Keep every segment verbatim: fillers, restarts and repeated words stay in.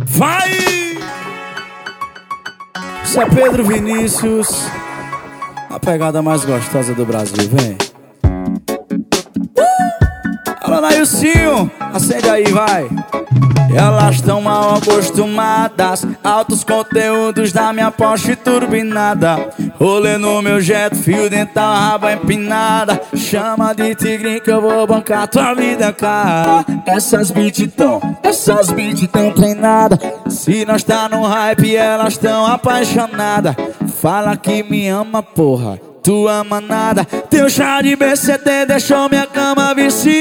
Vai! Isso é Pedro Vinícius, a pegada mais gostosa do Brasil, vem. Alô, Nailcinho, acende aí, vai. Elas estão mal acostumadas, altos conteúdos da minha Porsche turbinada. Rolê no meu jet, fio dental, raba empinada. Chama de tigrinho que eu vou bancar tua vida, cara. Essas beat tão, essas beat tão treinadas. Se nós tá no hype, elas tão apaixonadas. Fala que me ama, porra, tu ama nada. Teu chá de B C D deixou minha cama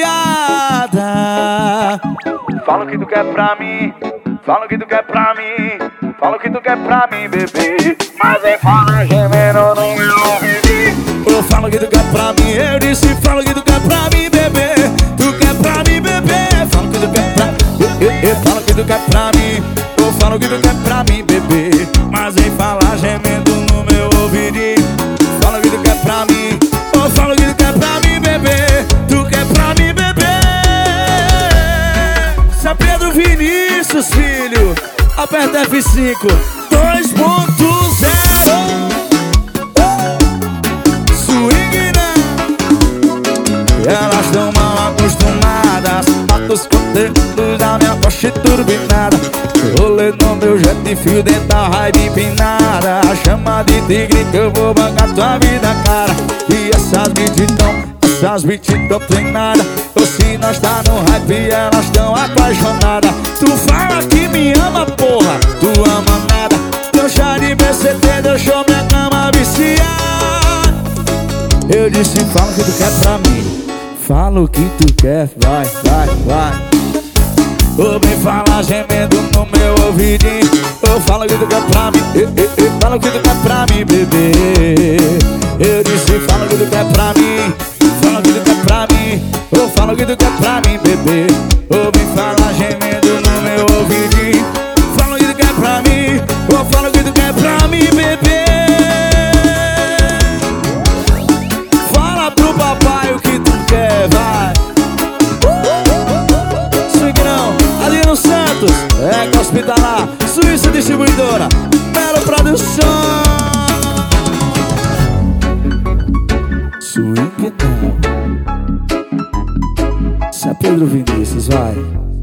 viciada. Fala o que tu quer pra mim, fala o que tu quer pra mim, fala o que tu quer pra mim, bebê. Mas vem fala gemendo no meu ouvido. Eu falo o que tu quer pra mim, eu disse fala o que tu quer pra mim, bebê. Tu quer pra mim, bebê, fala o que tu quer pra mim. Eu, eu, eu falo o que tu quer pra mim, eu falo o que tu quer pra mim, bebê. Mas vem falar gemendo no meu ouvido. Fala o que tu quer pra mim, eu falo o que tu quer pra mim, bebê. Tu quer pra mim, bebê. Isso é Pedro Vinícius, filho. Aperta F cinco dois ponto zero. Swing, né? Elas tão mal acostumadas, mata os conteúdos da minha Porsche turbinada. Rolê no meu jet de fio dental, raiva empinada. Chama de tigre que eu vou bancar tua vida, cara. E essas beat tão, essas beat tão treinadas. Ou se nós tá no hype, elas tão apaixonadas. Tu fala que me ama, porra, tu ama nada. Teu chá de B C D deixou minha cama viciada. Eu disse fala o que tu quer pra mim, fala o que tu quer, vai, vai, vai. Ou vem falar gemendo no meu ouvidinho. Eu falo o que tu quer pra mim, eu, eu, eu, fala o que tu quer pra mim, bebê. Eu disse fala o que tu quer pra mim, fala o que tu quer pra mim. Eu falo o que tu quer pra mim, bebê. Ou vem falar gemendo no meu ouvidinho. Fala o que tu quer pra mim, eu falo o que tu quer pra mim, bebê. Fala pro papai o que tu quer, vai. Adriano Santos, é Hospitalar, Suíça Distribuidora, Melo Produção. Swing não. Isso é Pedro Vinícius, vai.